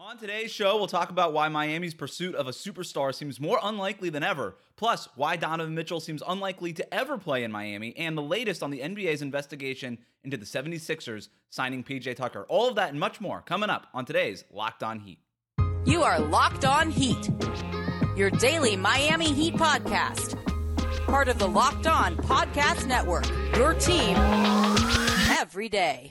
On today's show, we'll talk about why Miami's pursuit of a superstar seems more unlikely than ever, plus why Donovan Mitchell seems unlikely to ever play in Miami, and the latest on the NBA's investigation into the 76ers signing PJ Tucker. All of that and much more coming up on today's Locked On Heat. You are Locked On Heat, your daily Miami Heat podcast. Part of the Locked On Podcast Network, your team every day.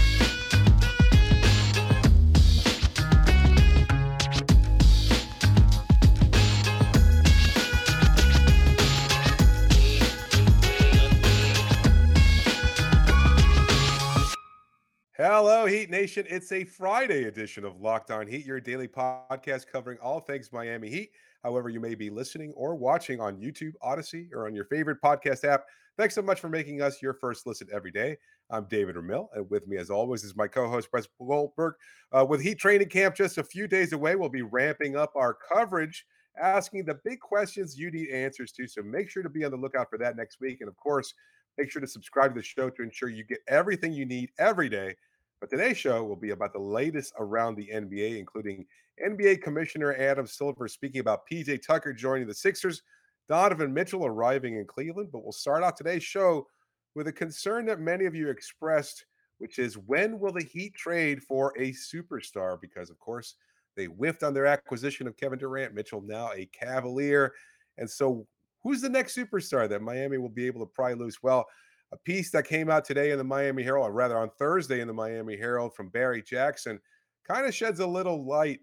Hello, Heat Nation. It's a Friday edition of Locked On Heat, your daily podcast covering all things Miami Heat. However, you may be listening or watching on YouTube, Odyssey, or on your favorite podcast app. Thanks so much for making us your first listen every day. I'm David Ramil, and with me, as always, is my co-host, Brett Goldberg. With Heat training camp just a few days away, we'll be ramping up our coverage, asking the big questions you need answers to. So make sure to be on the lookout for that next week. And, of course, make sure to subscribe to the show to ensure you get everything you need every day. But today's show will be about the latest around the NBA, including NBA Commissioner Adam Silver speaking about PJ Tucker joining the Sixers, Donovan Mitchell arriving in Cleveland. But we'll start out today's show with a concern that many of you expressed, which is when will the Heat trade for a superstar? Because, of course, they whiffed on their acquisition of Kevin Durant, Mitchell now a Cavalier. And so who's the next superstar that Miami will be able to pry loose? Well, a piece that came out today in the Miami Herald, or rather on Thursday in the Miami Herald from Barry Jackson, kind of sheds a little light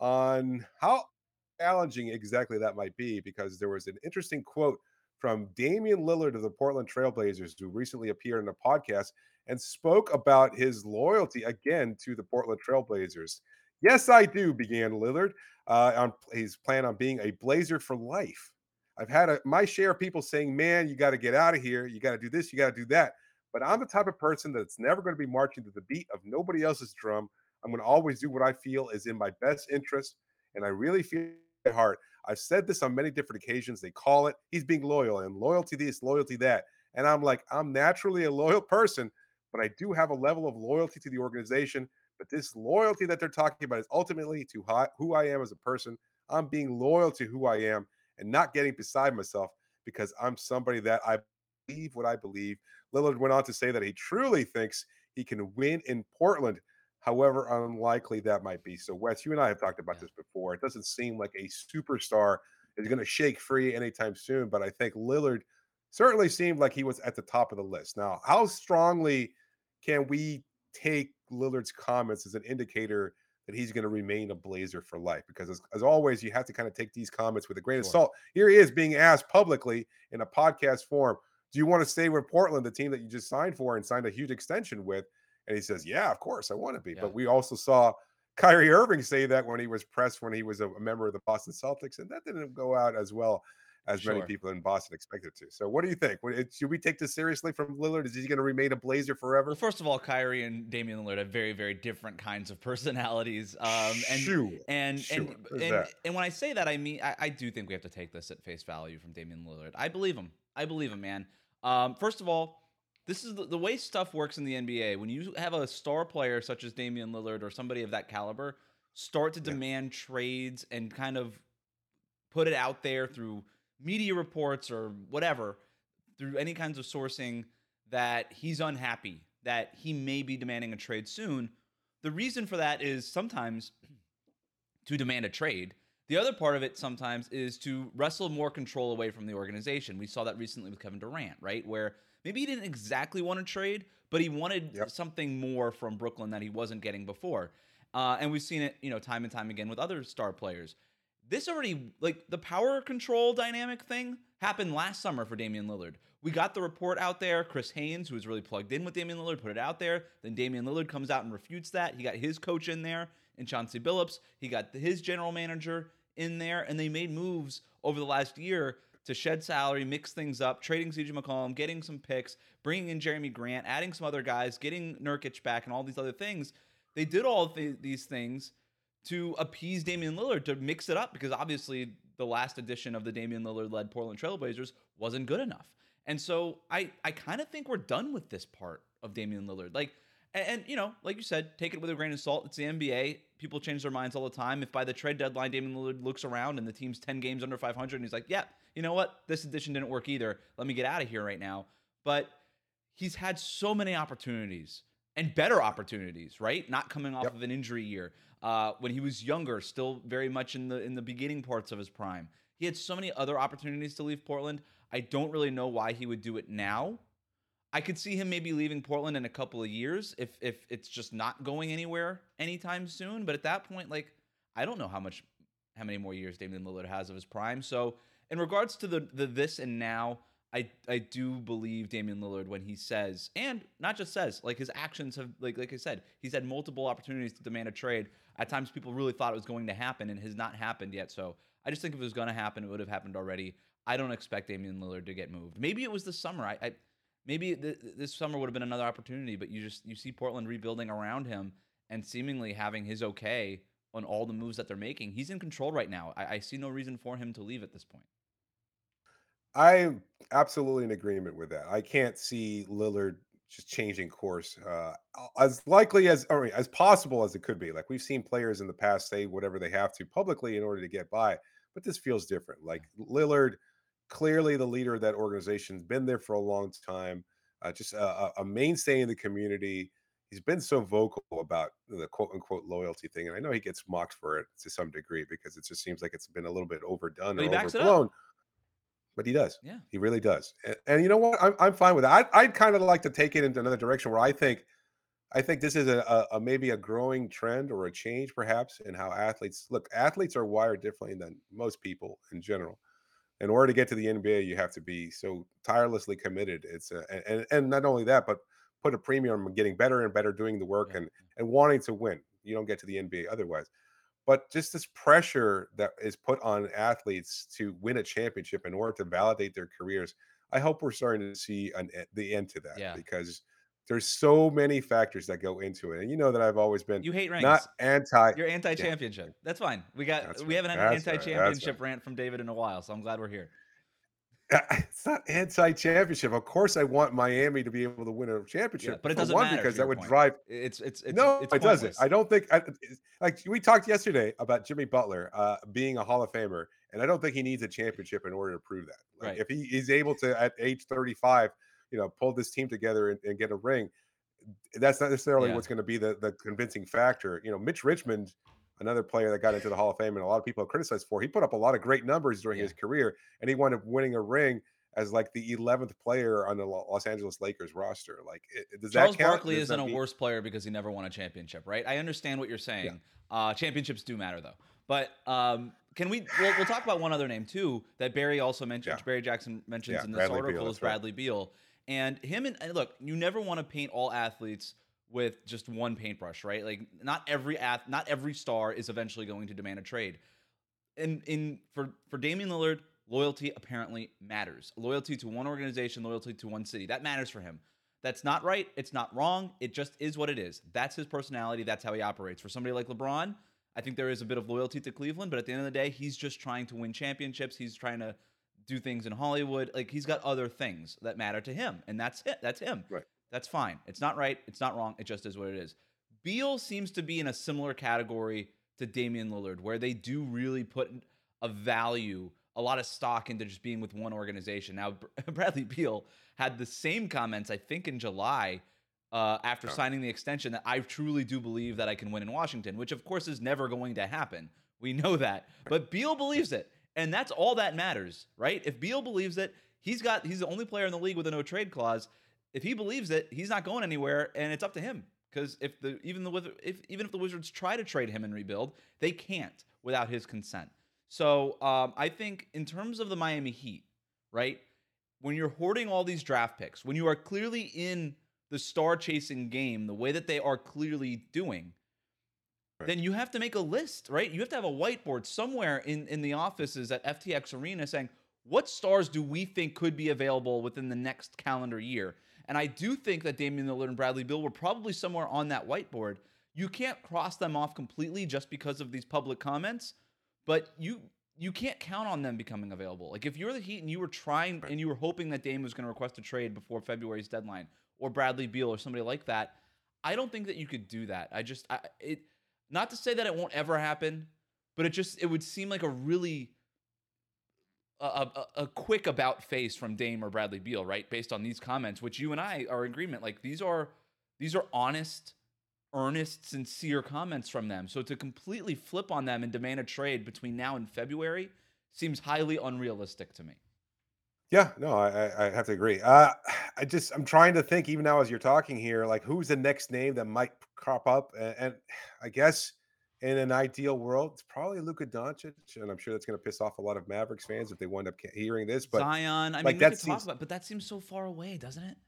on how challenging exactly that might be, because there was an interesting quote from Damian Lillard of the Portland Trailblazers, who recently appeared in a podcast and spoke about his loyalty again to the Portland Trailblazers. Yes, I do, began Lillard. He's planning on being a Blazer for life. I've had my share of people saying, man, you got to get out of here. You got to do this. You got to do that. But I'm the type of person that's never going to be marching to the beat of nobody else's drum. I'm going to always do what I feel is in my best interest. And I really feel at heart. I've said this on many different occasions. They call it, he's being loyal and loyalty this, loyalty that. And I'm like, I'm naturally a loyal person, but I do have a level of loyalty to the organization. But this loyalty that they're talking about is ultimately to who I am as a person. I'm being loyal to who I am and not getting beside myself because I'm somebody that I believe what I believe. Lillard went on to say that he truly thinks he can win in Portland, however unlikely that might be. So, Wes, you and I have talked about this before. It doesn't seem like a superstar is going to shake free anytime soon, but I think Lillard certainly seemed like he was at the top of the list. Now, how strongly can we take Lillard's comments as an indicator that he's going to remain a Blazer for life? Because as always, you have to kind of take these comments with a grain of salt. Here he is being asked publicly in a podcast form, do you want to stay with Portland, the team that you just signed for and signed a huge extension with? And he says, yeah, of course I want to be. Yeah. But we also saw Kyrie Irving say that when he was pressed, when he was a member of the Boston Celtics, and that didn't go out as well as many people in Boston expected to. So what do you think? Should we take this seriously from Lillard? Is he going to remain a Blazer forever? Well, first of all, Kyrie and Damian Lillard have very, very different kinds of personalities. And when I say that, I mean, I do think we have to take this at face value from Damian Lillard. I believe him, man. First of all, this is the way stuff works in the NBA. When you have a star player such as Damian Lillard or somebody of that caliber start to demand trades and kind of put it out there through media reports or whatever, through any kinds of sourcing, that he's unhappy, that he may be demanding a trade soon. The reason for that is sometimes to demand a trade. The other part of it sometimes is to wrestle more control away from the organization. We saw that recently with Kevin Durant, right? Where maybe he didn't exactly want to trade, but he wanted something more from Brooklyn that he wasn't getting before. And we've seen it, time and time again with other star players. This already, like, the power control dynamic thing happened last summer for Damian Lillard. We got the report out there. Chris Haynes, who was really plugged in with Damian Lillard, put it out there. Then Damian Lillard comes out and refutes that. He got his coach in there, and Chauncey Billups. He got his general manager in there, and they made moves over the last year to shed salary, mix things up, trading CJ McCollum, getting some picks, bringing in Jeremy Grant, adding some other guys, getting Nurkic back, and all these other things. They did all of these things to appease Damian Lillard, to mix it up, because obviously the last edition of the Damian Lillard-led Portland Trailblazers wasn't good enough. And so I kind of think we're done with this part of Damian Lillard. Like you know, like you said, take it with a grain of salt. It's the NBA. people change their minds all the time. If by the trade deadline, Damian Lillard looks around and the team's 10 games under 500 and he's like, yeah, you know what? This addition didn't work either. Let me get out of here right now. But he's had so many opportunities and better opportunities, right? Not coming off of an injury year. When he was younger, still very much in the beginning parts of his prime. He had so many other opportunities to leave Portland. I don't really know why he would do it now. I could see him maybe leaving Portland in a couple of years if it's just not going anywhere anytime soon. But at that point, like, I don't know how many more years Damian Lillard has of his prime. So in regards to the this and now, I do believe Damian Lillard when he says, and not just says, like his actions have, like I said, he's had multiple opportunities to demand a trade. At times people really thought it was going to happen and has not happened yet. So I just think if it was going to happen, it would have happened already. I don't expect Damian Lillard to get moved. Maybe it was this summer. Maybe this summer would have been another opportunity, but you see Portland rebuilding around him and seemingly having his okay on all the moves that they're making. He's in control right now. I see no reason for him to leave at this point. I'm absolutely in agreement with that. I can't see Lillard just changing course as likely as, or as possible as it could be. Like we've seen players in the past say whatever they have to publicly in order to get by, but this feels different. Like Lillard, clearly the leader of that organization's been there for a long time, just a mainstay in the community. He's been so vocal about the quote unquote loyalty thing. And I know he gets mocked for it to some degree because it just seems like it's been a little bit overdone But he or backs overblown. it up. But he does. Yeah. He really does. And you know what? I'm fine with that. I'd kind of like to take it into another direction where I think this is a maybe a growing trend or a change perhaps in how athletes look. Athletes are wired differently than most people in general. In order to get to the NBA, you have to be so tirelessly committed. And not only that, but put a premium on getting better and better, doing the work and wanting to win. You don't get to the NBA otherwise. But just this pressure that is put on athletes to win a championship in order to validate their careers, I hope we're starting to see the end to that because there's so many factors that go into it. And you know that I've always been you hate rings. Not anti. You're anti-championship. Yeah. That's fine. We haven't had an anti-championship rant from David in a while, so I'm glad we're here. It's not anti-championship. Of course, I want Miami to be able to win a championship, but it doesn't matter because that would drive. It's it pointless. doesn't. I don't think. Like we talked yesterday about Jimmy Butler being a Hall of Famer, and I don't think he needs a championship in order to prove that. Like if he is able to at age 35, pull this team together and get a ring, that's not necessarily what's going to be the convincing factor. Mitch Richmond, another player that got into the Hall of Fame and a lot of people have criticized for. He put up a lot of great numbers during his career, and he wound up winning a ring as like the 11th player on the Los Angeles Lakers roster. Like, does Charles that count? Barkley isn't a worse player because he never won a championship, right? I understand what you're saying. Championships do matter though. But we'll talk about one other name too that Barry also mentions. Barry Jackson mentions in this article is Bradley Beal. And him and look, you never want to paint all athletes with just one paintbrush, right? Like not every star is eventually going to demand a trade. And for Damian Lillard, loyalty apparently matters. Loyalty to one organization, loyalty to one city. That matters for him. That's not right. It's not wrong. It just is what it is. That's his personality. That's how he operates. For somebody like LeBron, I think there is a bit of loyalty to Cleveland, but at the end of the day, he's just trying to win championships. He's trying to do things in Hollywood. Like he's got other things that matter to him, and that's it. That's him. Right. That's fine. It's not right. It's not wrong. It just is what it is. Beal seems to be in a similar category to Damian Lillard, where they do really put a value, a lot of stock into just being with one organization. Now, Bradley Beal had the same comments, I think, in July after signing the extension that I truly do believe that I can win in Washington, which of course is never going to happen. We know that. But Beal believes it. And that's all that matters, right? If Beal believes it, he's the only player in the league with a no trade clause. If he believes it, he's not going anywhere, and it's up to him. Because even if the Wizards try to trade him and rebuild, they can't without his consent. So I think in terms of the Miami Heat, right, when you're hoarding all these draft picks, when you are clearly in the star-chasing game the way that they are clearly doing, then you have to make a list, right? You have to have a whiteboard somewhere in the offices at FTX Arena saying, what stars do we think could be available within the next calendar year? And I do think that Damian Lillard and Bradley Beal were probably somewhere on that whiteboard. You can't cross them off completely just because of these public comments, but you can't count on them becoming available. Like if you're the Heat and you were trying and you were hoping that Dame was going to request a trade before February's deadline, or Bradley Beal or somebody like that, I don't think that you could do that. Not to say that it won't ever happen, but it would seem like a really a quick about face from Dame or Bradley Beal, right? Based on these comments, which you and I are in agreement. Like these are honest, earnest, sincere comments from them. So to completely flip on them and demand a trade between now and February seems highly unrealistic to me. Yeah, no, I have to agree. I'm trying to think even now as you're talking here, like who's the next name that might crop up, and I guess in an ideal world, it's probably Luka Doncic, and I'm sure that's going to piss off a lot of Mavericks fans if they wind up hearing this. But Zion, I mean, like we that could talk seems, about, but that seems so far away, doesn't it?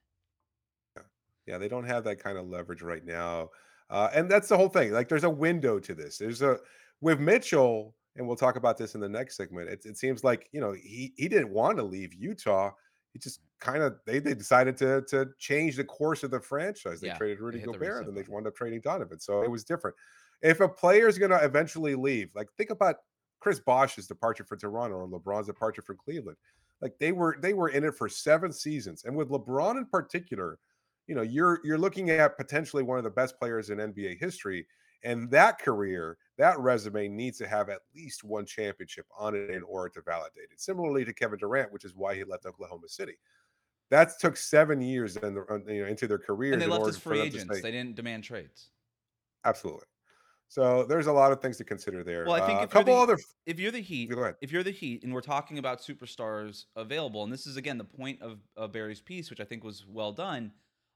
yeah, they don't have that kind of leverage right now, and that's the whole thing. Like, there's a window to this. There's a with Mitchell, and we'll talk about this in the next segment. It seems like he didn't want to leave Utah. He just kind of they decided to change the course of the franchise. They Yeah, traded they Rudy hit the Gobert, and reset then they button. wound up trading Donovan. So it was different. If a player is going to eventually leave, like think about Chris Bosh's departure for Toronto or LeBron's departure for Cleveland. Like they were in it for 7 seasons, and with LeBron in particular, you're looking at potentially one of the best players in NBA history, and that career, that resume needs to have at least one championship on it in order to validate it. Similarly to Kevin Durant, which is why he left Oklahoma City. That took 7 years into their And careers they in left as order for free them to agents. say They didn't demand trades. absolutely. So there's a lot of things to consider there. Well, I think A couple other. if you're the Heat, Go ahead. if you're the Heat, and we're talking about superstars available, and this is again the point of Barry's piece, which I think was well done,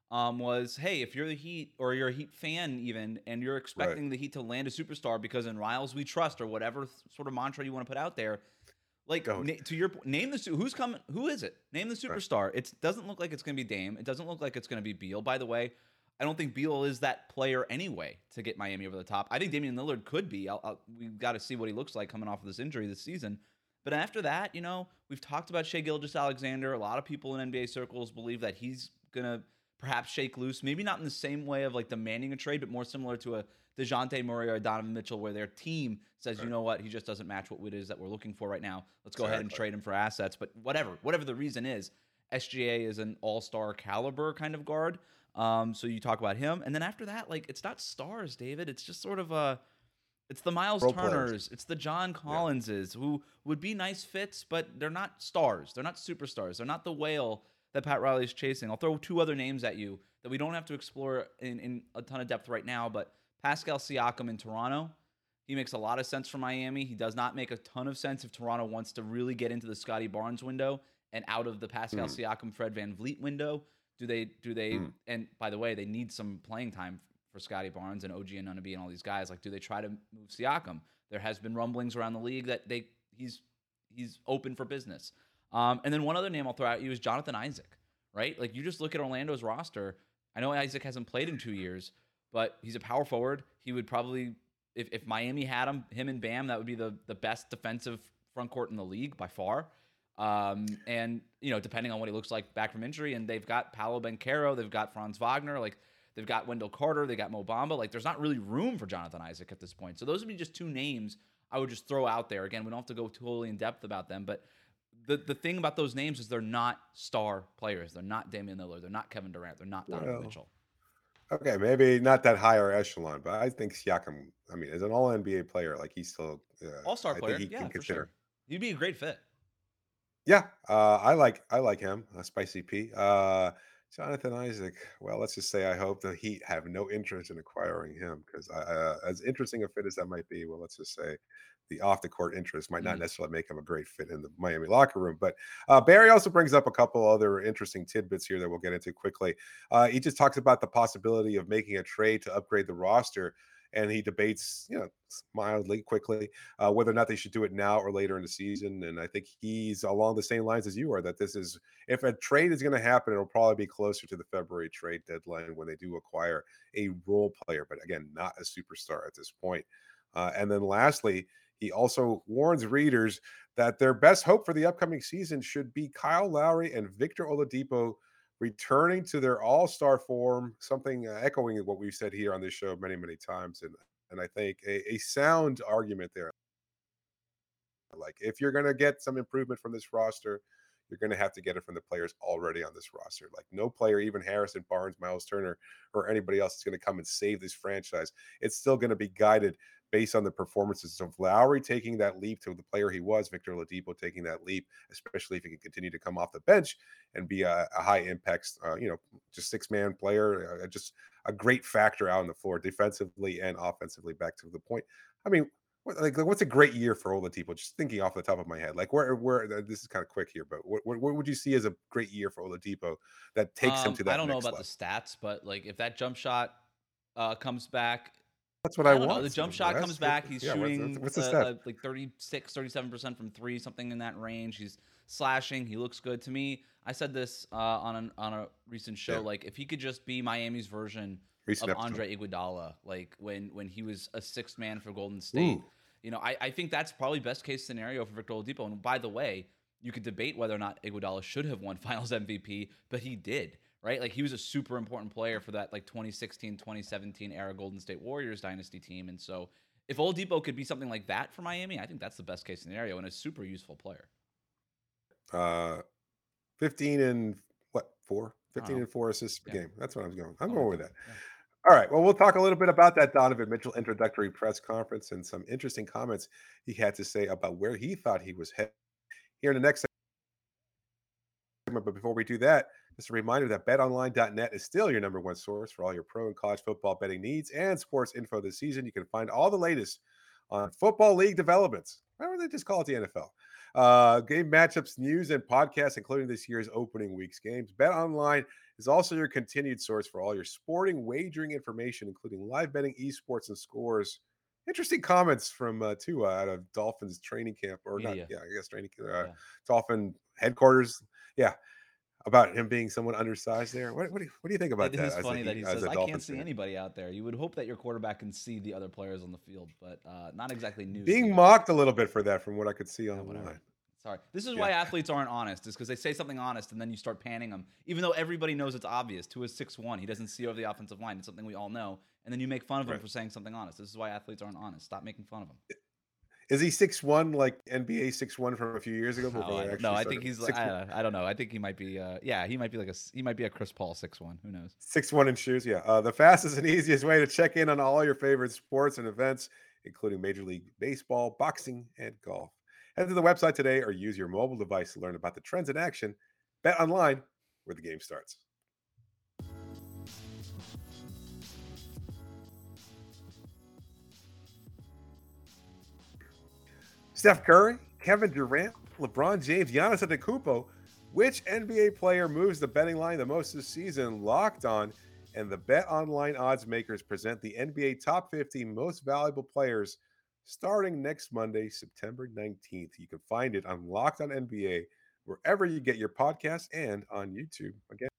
was hey, if you're the Heat or you're a Heat fan even, and you're expecting the Heat to land a superstar because in Riles we trust or whatever sort of mantra you want to put out there, like to your point, name the who's coming, who is it? Name the superstar. Right. It doesn't look like it's going to be Dame. It doesn't look like it's going to be Beal. By the way, I don't think Beal is that player anyway to get Miami over the top. I think Damian Lillard could be. We've got to see what he looks like coming off of this injury this season. But after that, we've talked about Shai Gilgeous-Alexander. A lot of people in NBA circles believe that he's going to perhaps shake loose. Maybe not in the same way of like demanding a trade, but more similar to a DeJounte Murray or Donovan Mitchell where their team says, you know what, he just doesn't match what it is that we're looking for right now. Let's go ahead and trade him for assets. But whatever the reason is, SGA is an all-star caliber kind of guard. So you talk about him, and then after that, like it's not stars, David. It's just sort of it's the Miles Turners, it's the John Collinses who would be nice fits, but they're not stars. They're not superstars. They're not the whale that Pat Riley's chasing. I'll throw 2 other names at you that we don't have to explore in a ton of depth right now, but Pascal Siakam in Toronto. He makes a lot of sense for Miami. He does not make a ton of sense if Toronto wants to really get into the Scotty Barnes window and out of the Pascal Siakam, Fred VanVleet window. Do they and by the way, they need some playing time for Scotty Barnes and OG Anunoby and all these guys. Like, do they try to move Siakam? There has been rumblings around the league that he's open for business. And then one other name I'll throw at you is Jonathan Isaac, right? Like, you just look at Orlando's roster. I know Isaac hasn't played in 2 years, but he's a power forward. He would probably, if Miami had him and Bam, that would be the best defensive front court in the league by far. And depending on what he looks like back from injury, and they've got Paolo Banchero, they've got Franz Wagner, like they've got Wendell Carter, they got Mo Bamba. Like, there's not really room for Jonathan Isaac at this point. So those would be just 2 names I would just throw out there. Again, we don't have to go totally in depth about them, but the thing about those names is they're not star players. They're not Damian Lillard. They're not Kevin Durant. They're not Donovan Mitchell. Okay, maybe not that higher echelon, but I think Siakam, I mean, as an all NBA player, like he's still all-star player. I think he can consider. For sure. You'd be a great fit. Yeah, I like him, Spicy P. Jonathan Isaac. Well, let's just say I hope the Heat have no interest in acquiring him because as interesting a fit as that might be, well, let's just say the off the court interest might not necessarily make him a great fit in the Miami locker room. But Barry also brings up a couple other interesting tidbits here that we'll get into quickly. He just talks about the possibility of making a trade to upgrade the roster. And he debates, mildly, quickly, whether or not they should do it now or later in the season. And I think he's along the same lines as you are, that this is, if a trade is going to happen, it'll probably be closer to the February trade deadline when they do acquire a role player, but again, not a superstar at this point. And then lastly, he also warns readers that their best hope for the upcoming season should be Kyle Lowry and Victor Oladipo returning to their all-star form, something echoing what we've said here on this show many, many times. And I think a sound argument there. Like, if you're going to get some improvement from this roster, you're going to have to get it from the players already on this roster. Like no player, even Harrison Barnes, Miles Turner, or anybody else is going to come and save this franchise. It's still going to be guided based on the performances of Lowry taking that leap to the player he was, Victor Oladipo taking that leap, especially if he can continue to come off the bench and be a high impact, just 6-man player, just a great factor out on the floor defensively and offensively. Back to the point. I mean, what's a great year for Oladipo? Just thinking off the top of my head, like where this is kind of quick here, but what would you see as a great year for Oladipo that takes him to that? I don't know next about level? the stats, but like if that jump shot comes back, That's what I don't know. want. The jump shot comes back. He's shooting what's the stat? like 36, 37% from three, something in that range. He's slashing. He looks good to me. I said this on a recent show. Yeah. Like if he could just be Miami's version Recent of episode. Andre Iguodala, like when he was a sixth man for Golden State. Ooh. I think that's probably best case scenario for Victor Oladipo. And by the way, you could debate whether or not Iguodala should have won Finals MVP, but he did. Right? Like he was a super important player for that like 2016, 2017 era Golden State Warriors dynasty team. And so if Oladipo could be something like that for Miami, I think that's the best case scenario and a super useful player. 15 and 4? 15 and 4 assists per game. That's what I was going. I'm going with that. Yeah. All right. Well, we'll talk a little bit about that Donovan Mitchell introductory press conference and some interesting comments he had to say about where he thought he was headed here in the next segment. But before we do that, just a reminder that betonline.net is still your number one source for all your pro and college football betting needs and sports info this season. You can find all the latest on football league developments. Why don't they just call it the NFL? Game matchups, news, and podcasts, including this year's opening week's games. BetOnline is also your continued source for all your sporting wagering information, including live betting, esports, and scores. Interesting comments from Tua out of Dolphins training camp, or Media. not? Yeah, I guess training Dolphin headquarters. Yeah, about him being somewhat undersized there. What do you think about that? It is funny that he says, I can't see anybody out there. You would hope that your quarterback can see the other players on the field, but not exactly news. Being mocked a little bit for that from what I could see online. Sorry. This is why athletes aren't honest, is because they say something honest and then you start panning them. Even though everybody knows it's obvious. Tua's 6'1". He doesn't see over the offensive line. It's something we all know. And then you make fun of him for saying something honest. This is why athletes aren't honest. Stop making fun of him. Is he 6'1", like NBA 6'1" from a few years ago? No, I think he's. I don't know. I think he might be. He might be he might be a Chris Paul 6'1". Who knows? 6'1" in shoes. Yeah. The fastest and easiest way to check in on all your favorite sports and events, including Major League Baseball, boxing, and golf. Head to the website today or use your mobile device to learn about the trends in action. Bet online, where the game starts. Steph Curry, Kevin Durant, LeBron James, Giannis Antetokounmpo. Which NBA player moves the betting line the most this season? Locked On and the Bet Online odds makers present the NBA top 50 most valuable players starting next Monday, September 19th. You can find it on Locked On NBA, wherever you get your podcasts and on YouTube. Again,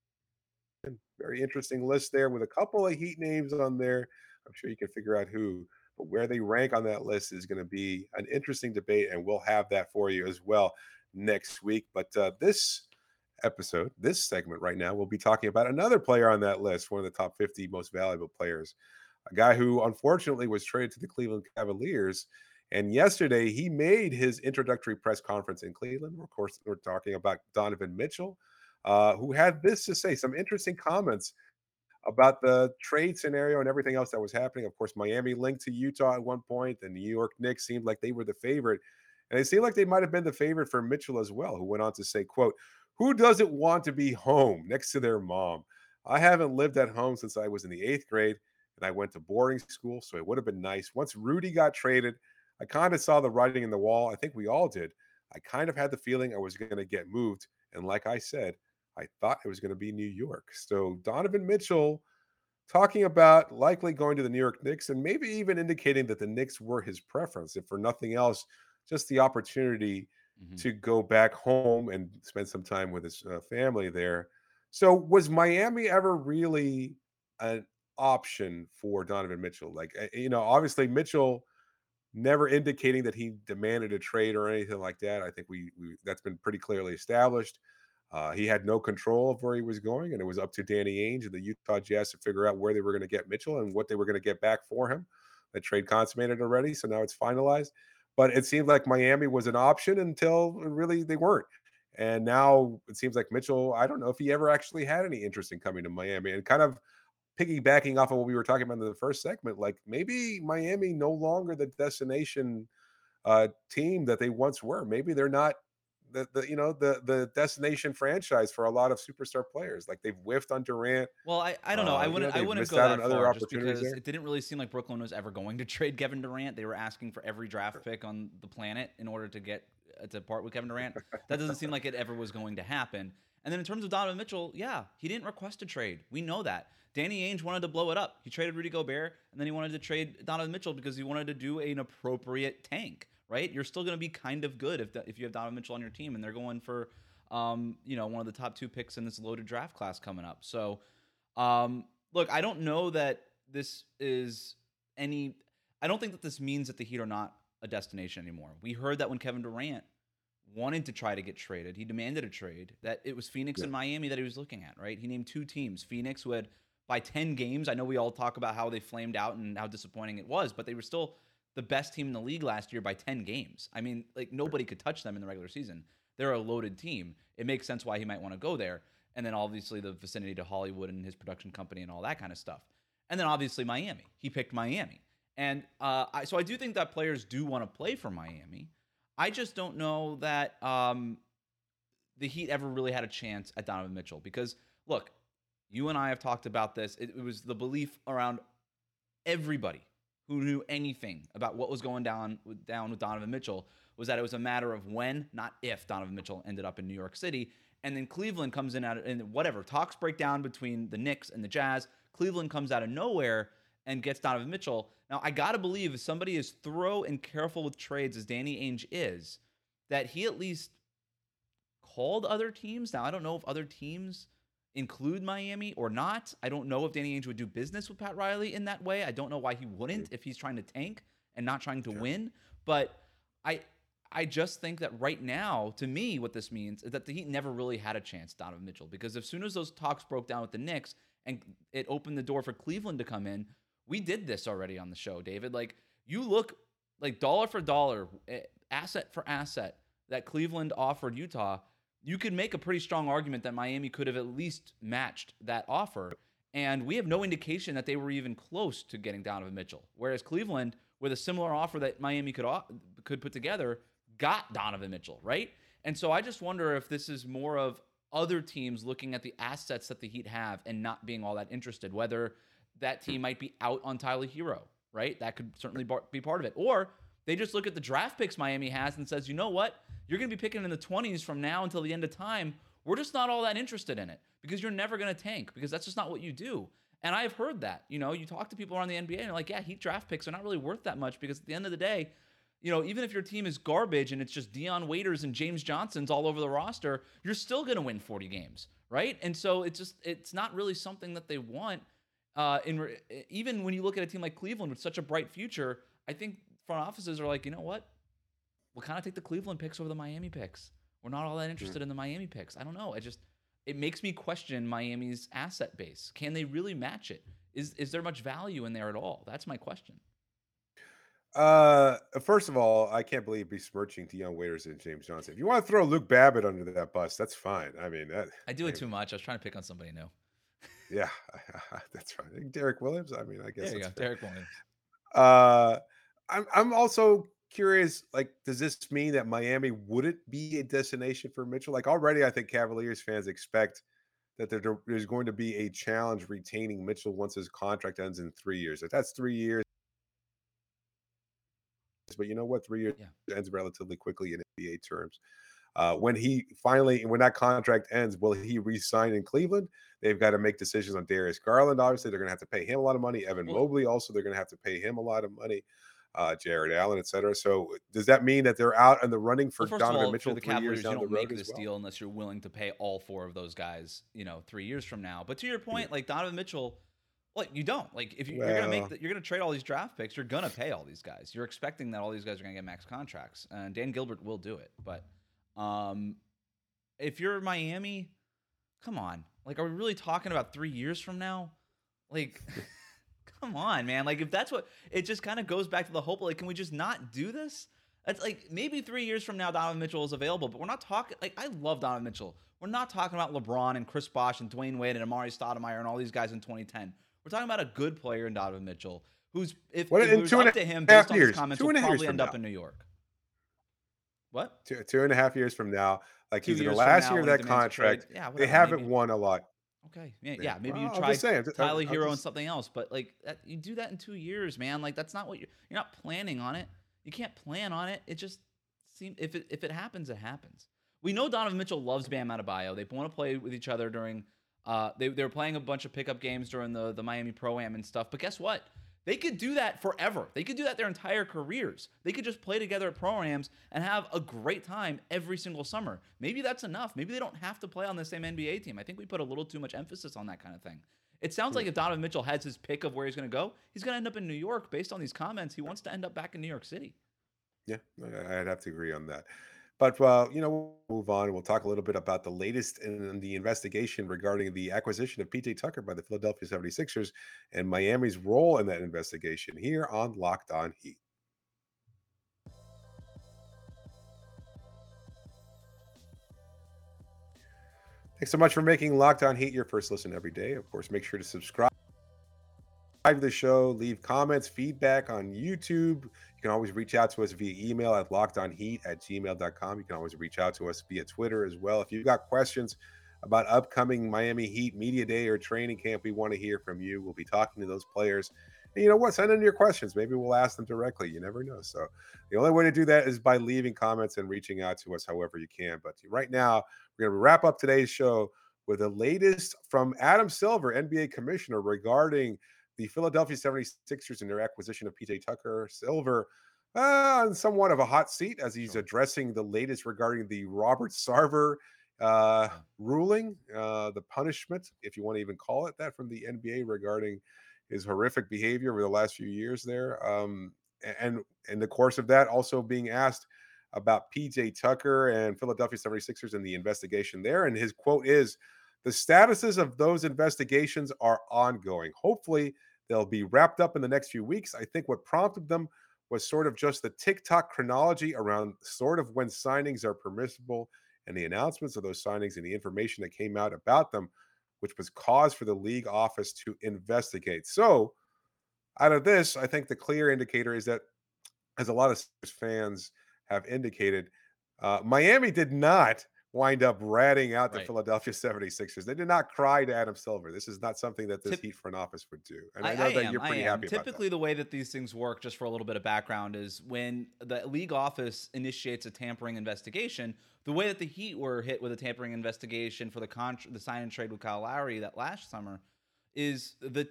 very interesting list there with a couple of Heat names on there. I'm sure you can figure out who. But where they rank on that list is going to be an interesting debate, and we'll have that for you as well next week. But this episode, this segment right now, we'll be talking about another player on that list, one of the top 50 most valuable players, a guy who unfortunately was traded to the Cleveland Cavaliers. And yesterday, he made his introductory press conference in Cleveland. Of course, we're talking about Donovan Mitchell, who had this to say, some interesting comments about the trade scenario and everything else that was happening. Of course, Miami linked to Utah at one point. The New York Knicks seemed like they were the favorite. And it seemed like they might have been the favorite for Mitchell as well, who went on to say, quote, "Who doesn't want to be home next to their mom? I haven't lived at home since I was in the 8th grade, and I went to boarding school, so it would have been nice. Once Rudy got traded, I kind of saw the writing in the wall. I think we all did. I kind of had the feeling I was going to get moved. And like I said, I thought it was going to be New York." So Donovan Mitchell talking about likely going to the New York Knicks and maybe even indicating that the Knicks were his preference, if for nothing else, just the opportunity to go back home and spend some time with his family there. So was Miami ever really an option for Donovan Mitchell? Like, obviously Mitchell never indicating that he demanded a trade or anything like that. I think we that's been pretty clearly established. He had no control of where he was going, and it was up to Danny Ainge and the Utah Jazz to figure out where they were going to get Mitchell and what they were going to get back for him. The trade consummated already, so now it's finalized. But it seemed like Miami was an option until really they weren't. And now it seems like Mitchell, I don't know if he ever actually had any interest in coming to Miami. And kind of piggybacking off of what we were talking about in the first segment, like maybe Miami no longer the destination team that they once were. Maybe they're not the destination franchise for a lot of superstar players. Like they've whiffed on Durant. Well, I don't know. I wouldn't go that far just because it didn't really seem like Brooklyn was ever going to trade Kevin Durant. They were asking for every draft pick on the planet in order to get to part with Kevin Durant. That doesn't seem like it ever was going to happen. And then in terms of Donovan Mitchell, yeah, he didn't request a trade. We know that. Danny Ainge wanted to blow it up. He traded Rudy Gobert, and then he wanted to trade Donovan Mitchell because he wanted to do an appropriate tank. Right, you're still going to be kind of good if you have Donovan Mitchell on your team, and they're going for, one of the top 2 picks in this loaded draft class coming up. So, look, I don't know that this is any. I don't think that this means that the Heat are not a destination anymore. We heard that when Kevin Durant wanted to try to get traded, he demanded a trade. That it was Phoenix and Miami that he was looking at. Right, he named 2 teams: Phoenix, who had by 10 games. I know we all talk about how they flamed out and how disappointing it was, but they were still the best team in the league last year by 10 games. I mean, like nobody could touch them in the regular season. They're a loaded team. It makes sense why he might want to go there. And then obviously the vicinity to Hollywood and his production company and all that kind of stuff. And then obviously Miami. He picked Miami. And so I do think that players do want to play for Miami. I just don't know that the Heat ever really had a chance at Donovan Mitchell. Because, look, you and I have talked about this. It was the belief around everybody who knew anything about what was going down with Donovan Mitchell was that it was a matter of when, not if, Donovan Mitchell ended up in New York City. And then Cleveland comes in and whatever, talks break down between the Knicks and the Jazz. Cleveland comes out of nowhere and gets Donovan Mitchell. Now, I got to believe if somebody is thorough and careful with trades as Danny Ainge is, that he at least called other teams. Now, I don't know if other teams include Miami or not. I don't know if Danny Ainge would do business with Pat Riley in that way. I don't know why he wouldn't if he's trying to tank and not trying to win. But I just think that right now, to me, what this means is that the Heat never really had a chance, Donovan Mitchell, because as soon as those talks broke down with the Knicks and it opened the door for Cleveland to come in, we did this already on the show, David. Like, you look like dollar for dollar, asset for asset that Cleveland offered Utah, you could make a pretty strong argument that Miami could have at least matched that offer. And we have no indication that they were even close to getting Donovan Mitchell. Whereas Cleveland, with a similar offer that Miami could put together, got Donovan Mitchell, right? And so I just wonder if this is more of other teams looking at the assets that the Heat have and not being all that interested, whether that team might be out on Tyler Hero, right? That could certainly be part of it. Or they just look at the draft picks Miami has and says, you know what? You're going to be picking in the 20s from now until the end of time. We're just not all that interested in it because you're never going to tank because that's just not what you do. And I've heard that. You know, you talk to people around the NBA and they're like, yeah, Heat draft picks are not really worth that much because at the end of the day, you know, even if your team is garbage and it's just Dion Waiters and James Johnsons all over the roster, you're still going to win 40 games, right? And so it's not really something that they want. Even when you look at a team like Cleveland with such a bright future, I think front offices are like, you know what? We'll kind of take the Cleveland picks over the Miami picks. We're not all that interested in the Miami picks. I don't know. It makes me question Miami's asset base. Can they really match it? Is there much value in there at all? That's my question. First of all, I can't believe besmirching Dion Waiters and James Johnson. If you want to throw Luke Babbitt under that bus, that's fine. I mean, I do it too much. I was trying to pick on somebody new. Yeah, that's right. Derek Williams. I mean, I guess there you go, Derek Williams. I'm also curious. Like, does this mean that Miami wouldn't be a destination for Mitchell? Like, already, I think Cavaliers fans expect that there's going to be a challenge retaining Mitchell once his contract ends in 3 years. If that's 3 years. But you know what? 3 years ends relatively quickly in NBA terms. When that contract ends, will he re-sign in Cleveland? They've got to make decisions on Darius Garland. Obviously, they're going to have to pay him a lot of money. Evan Mobley also, they're going to have to pay him a lot of money. Jared Allen, etc. So does that mean that they're out in the running for Donovan Mitchell? For the Cavaliers, you don't make this deal unless you're willing to pay all 4 of those guys, 3 years from now. But to your point, like Donovan Mitchell. Like you don't if you're gonna trade all these draft picks, you're gonna pay all these guys. You're expecting that all these guys are gonna get max contracts, and Dan Gilbert will do it. But if you're Miami, come on, like, are we really talking about 3 years from now? Like, come on, man. Like, if that's what it just kind of goes back to the hope. Like, can we just not do this? It's like maybe 3 years from now, Donovan Mitchell is available, but we're not talking like I love Donovan Mitchell. We're not talking about LeBron and Chris Bosh and Dwayne Wade and Amari Stoudemire and all these guys in 2010. We're talking about a good player in Donovan Mitchell, who's if it was up to him based on his comments, will probably end up in New York. What? 2.5 years from now, like he's in the last year of that contract. Yeah, they haven't won a lot. Okay, yeah, maybe well, you try Tyler Hero and something else, but like you do that in 2 years, man. Like that's not what you're not planning on it. You can't plan on it. It just seems if it happens, it happens. We know Donovan Mitchell loves Bam Adebayo. They want to play with each other during. They were playing a bunch of pickup games during the Miami Pro-Am and stuff. But guess what? They could do that forever. They could do that their entire careers. They could just play together at Pro-Ams and have a great time every single summer. Maybe that's enough. Maybe they don't have to play on the same NBA team. I think we put a little too much emphasis on that kind of thing. It sounds like if Donovan Mitchell has his pick of where he's going to go, he's going to end up in New York. Based on these comments, he wants to end up back in New York City. Yeah, I'd have to agree on that. But, we'll move on. We'll talk a little bit about the latest in the investigation regarding the acquisition of PJ Tucker by the Philadelphia 76ers and Miami's role in that investigation here on Locked On Heat. Thanks so much for making Locked On Heat your first listen every day. Of course, make sure to subscribe to the show, leave comments, feedback on YouTube. You can always reach out to us via email at lockedonheat@gmail.com. You can always reach out to us via Twitter as well. If you've got questions about upcoming Miami Heat Media Day or training camp, we want to hear from you. We'll be talking to those players. And you know what? Send in your questions. Maybe we'll ask them directly. You never know. So the only way to do that is by leaving comments and reaching out to us however you can. But right now, we're going to wrap up today's show with the latest from Adam Silver, NBA commissioner, regarding the Philadelphia 76ers and their acquisition of PJ Tucker. Silver on somewhat of a hot seat as he's addressing the latest regarding the Robert Sarver ruling, the punishment, if you want to even call it that, from the NBA regarding his horrific behavior over the last few years there. And in the course of that, also being asked about PJ Tucker and Philadelphia 76ers and the investigation there. And his quote is, "The statuses of those investigations are ongoing. Hopefully, they'll be wrapped up in the next few weeks. I think what prompted them was sort of just the tick-tock chronology around sort of when signings are permissible and the announcements of those signings and the information that came out about them, which was cause for the league office to investigate." So out of this, I think the clear indicator is that, as a lot of fans have indicated, Miami did not wind up ratting out the Philadelphia 76ers. They did not cry to Adam Silver. This is not something that this Heat front office would do. And I know that you're pretty happy about that. Typically, the way that these things work, just for a little bit of background, is when the league office initiates a tampering investigation, the way that the Heat were hit with a tampering investigation for the sign and trade with Kyle Lowry that last summer is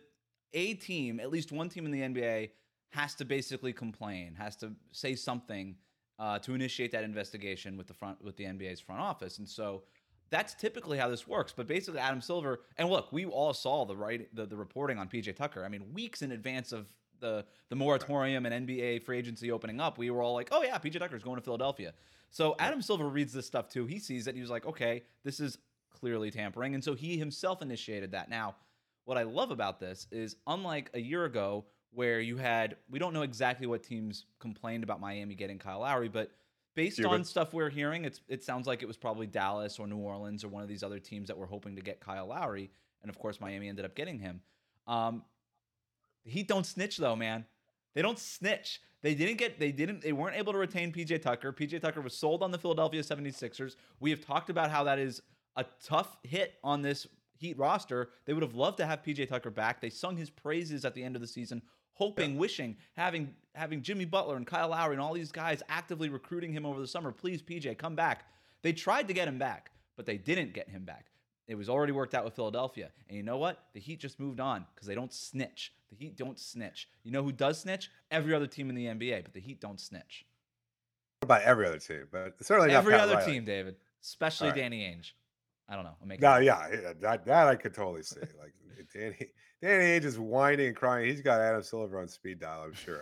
a team, at least one team in the NBA, has to basically complain, has to say something to initiate that investigation with the NBA's front office. And so that's typically how this works. But basically, Adam Silver, and look, we all saw the reporting on PJ Tucker. I mean, weeks in advance of the moratorium and NBA free agency opening up, we were all like, oh yeah, PJ Tucker's going to Philadelphia. So Adam Silver reads this stuff too. He sees it. He was like, okay, this is clearly tampering. And so he himself initiated that. Now, what I love about this is, unlike a year ago, where we don't know exactly what teams complained about Miami getting Kyle Lowry, but based on stuff we're hearing, it sounds like it was probably Dallas or New Orleans or one of these other teams that were hoping to get Kyle Lowry. And of course, Miami ended up getting him. The Heat don't snitch though, man. They don't snitch. They weren't able to retain PJ Tucker. PJ Tucker was sold on the Philadelphia 76ers. We have talked about how that is a tough hit on this Heat roster. They would have loved to have PJ Tucker back. They sung his praises at the end of the season, hoping, wishing, having Jimmy Butler and Kyle Lowry and all these guys actively recruiting him over the summer. Please, PJ, come back. They tried to get him back, but they didn't get him back. It was already worked out with Philadelphia. And you know what? The Heat just moved on because they don't snitch. The Heat don't snitch. You know who does snitch? Every other team in the NBA, but the Heat don't snitch. What about every other team? But certainly not every other team, David, especially Danny Ainge. I don't know. That I could totally see. Like Danny Ainge is whining and crying. He's got Adam Silver on speed dial, I'm sure.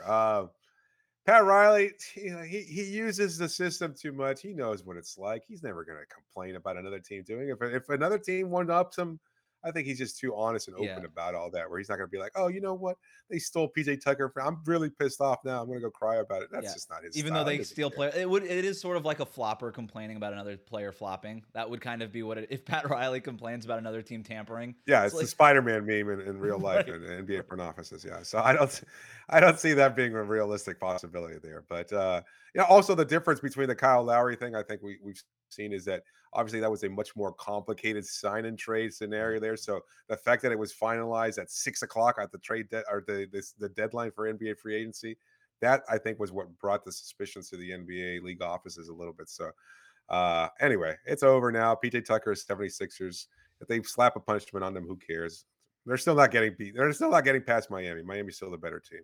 Pat Riley, he uses the system too much. He knows what it's like. He's never going to complain about another team doing it. If another team one-ups him, I think he's just too honest and Yeah. open about all that, where he's not going to be like, oh, you know what? They stole PJ Tucker. I'm really pissed off now. I'm going to go cry about it. That's just not his Even style. though they steal player, it is sort of like a flopper complaining about another player flopping. That would kind of be what if Pat Riley complains about another team tampering. Yeah, it's like the Spider-Man meme in real life in NBA front offices. Yeah, so I don't see that being a realistic possibility there. But also the difference between the Kyle Lowry thing, I think we've seen is that obviously that was a much more complicated sign and trade scenario there. So the fact that it was finalized at 6:00 at the the deadline for NBA free agency, that I think was what brought the suspicions to the NBA league offices a little bit. So anyway, it's over now. PJ Tucker is 76ers. If they slap a punishment on them, who cares? They're still not getting beat. They're still not getting past Miami. Miami's still the better team.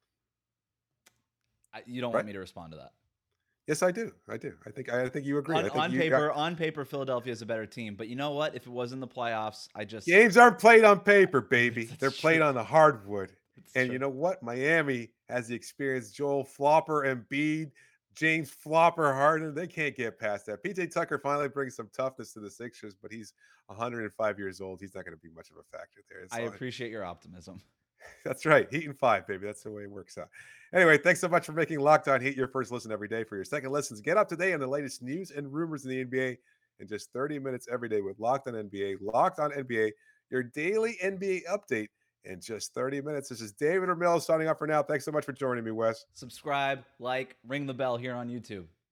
You don't want me to respond to that? Yes, I do. I think you agree. On paper, Philadelphia is a better team. But you know what? If it was in the playoffs, games aren't played on paper, baby. They're played on the hardwood. And you know what? Miami has the experience. Joel Flopper, Embiid, James Flopper, Harden. They can't get past that. PJ Tucker finally brings some toughness to the Sixers, but he's 105 years old. He's not going to be much of a factor there. I appreciate your optimism. That's right. Heat and 5, baby. That's the way it works out. Anyway, thanks so much for making Locked On Heat your first listen every day. For your second listens, get up to date on the latest news and rumors in the NBA in just 30 minutes every day with Locked On NBA. Locked On NBA, your daily NBA update in just 30 minutes. This is David Ramil signing off for now. Thanks so much for joining me, Wes. Subscribe, like, ring the bell here on YouTube.